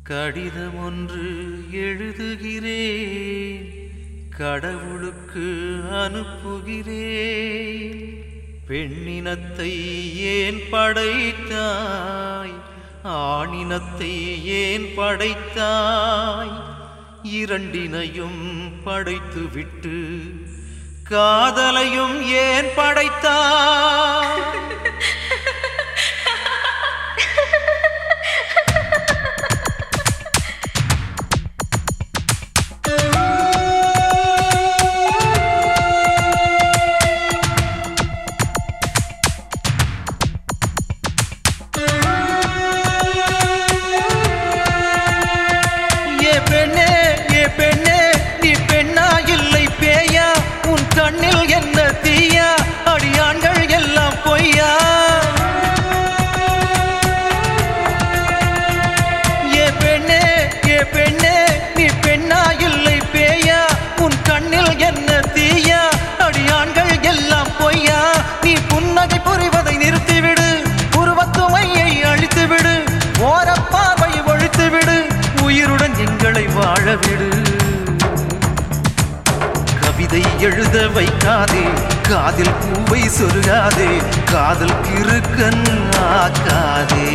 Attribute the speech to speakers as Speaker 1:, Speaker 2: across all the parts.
Speaker 1: கடிதம் ஒன்று எழுதுகிறேன், கடவுளுக்கு அனுப்புகிறேன். பெண்ணினத்தை ஏன் படைத்தாய், ஆணினத்தை ஏன் படைத்தாய்? இரண்டினையும் படைத்துவிட்டு காதலையும் ஏன் படைத்தாய்? கண்ணில் என்ன தீயா, அடியாண்கள் எல்லாம் பொய்யா? ஏ பெண்ணே நீ பெண்ணா இல்லை பேயா? உன் கண்ணில் என்ன தீயா, அடியாண்கள் எல்லாம் பொய்யா? நீ புன்னகை புரிவதை நிறுத்திவிடு, உருவத்துமையை அழித்துவிடு, ஓரப்பாவை ஒழித்துவிடு, உயிருடன் எங்களை வாழவிடு. கவிதை எழுத வைக்காதே, காதில் பூவை சொருகாதே, காதல் கிறுக்கன் ஆக்காதே.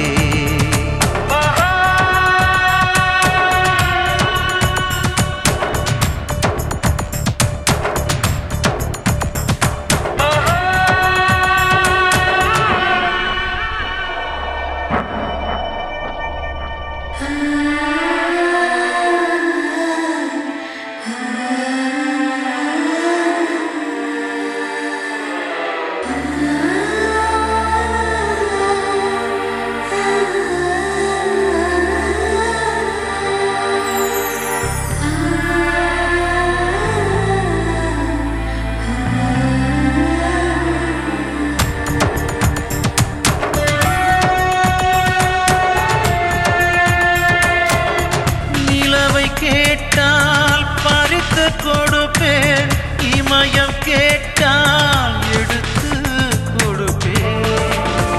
Speaker 1: கேட்டால் பறித்து கொடுப்பேன், இமயம் கேட்டால் எடுத்து கொடுப்பேன்.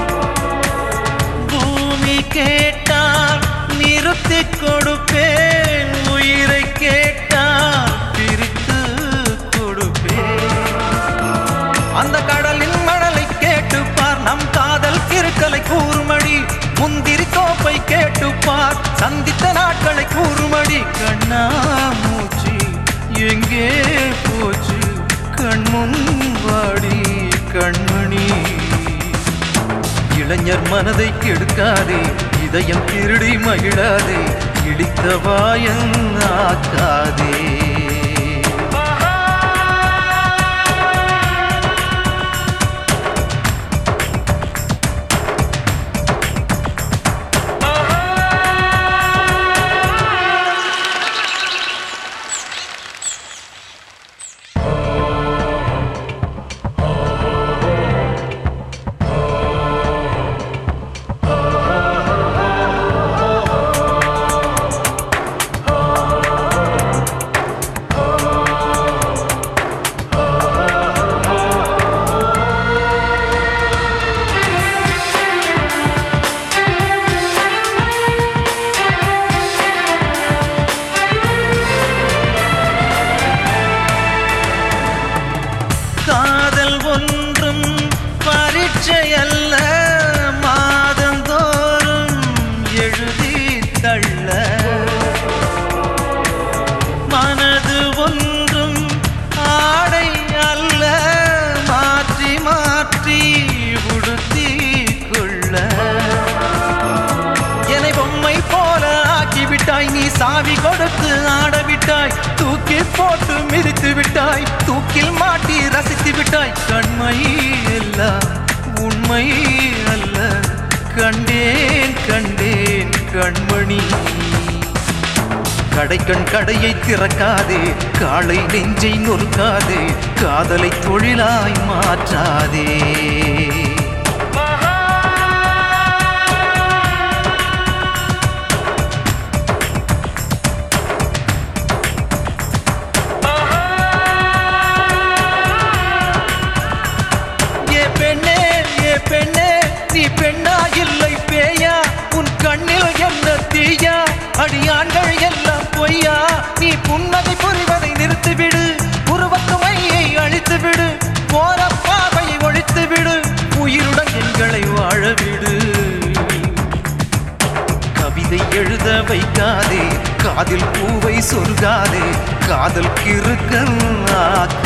Speaker 1: பூமி கேட்டால் நிறுத்தி கொடுப்பேன், உயிரை கேட்டால் பிரித்து கொடுப்பேன். அந்த கடலின் மணலை கேட்டுப்பார், நம் காதல் கிறுக்கலை கூறுமடி. முந்திரி தோப்பை கேட்டுப்பார், சந்தித்த நாட்களை கூறுமடி. கண்ணா மூச்சு எங்கே போச்சு, கண்முன் வாடி கண்மணி. இளைஞர் மனதை கெடுக்காதே, இதயம் திருடி மகிழாதே, இழித்த வாயன் ஆக்காதே. காதல் ஒன்றும் பரீட்சை அல்ல, மாதந்தோறும் எழுதி தள்ள. மனது ஒன்றும் ஆடை அல்ல, மாற்றி மாற்றி உடுத்தி கொள்ள. என்னை பொம்மை போல ஆக்கிவிட்டாய், நீ சாவி கொடுத்து ஆடவிட்டாய், தூக்கி போட்டு மிதித்து விட்டாய், தூக்கில் மாட்டி ரசித்து விட்டாய். கண்மை எல்லாம் உண்மை அல்ல, கண்டேன் கண்டேன் கண்மணி. கடைக்கண் கடையை திறக்காதே, காளை நெஞ்சை நொறுக்காதே, காதலை தொழிலாய் மாற்றாதே. பெண்ணே நீ பெண்ணா இல்லை பேயா? உன் கண்ணில் என்ன தீயா அடியாண்கள் எல்லாம் பொய்யா நீ புன்னகை புரிவதை நிறுத்திவிடு உருவத்து மையை அழித்துவிடு போற பாவையை ஒழித்துவிடு உயிருடன் எங்களை வாழவிடு கவிதை எழுத வைக்காதே காதில் பூவை சொர்க்காதே காதல் கிறுக்கன்